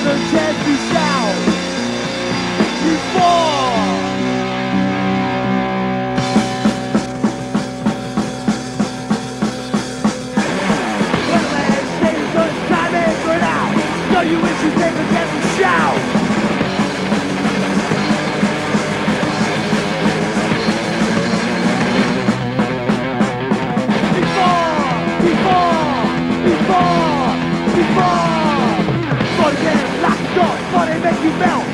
the chance to shout before. When last days good time is run out, so you wish you take a chance to shout. Before, before they make you melt.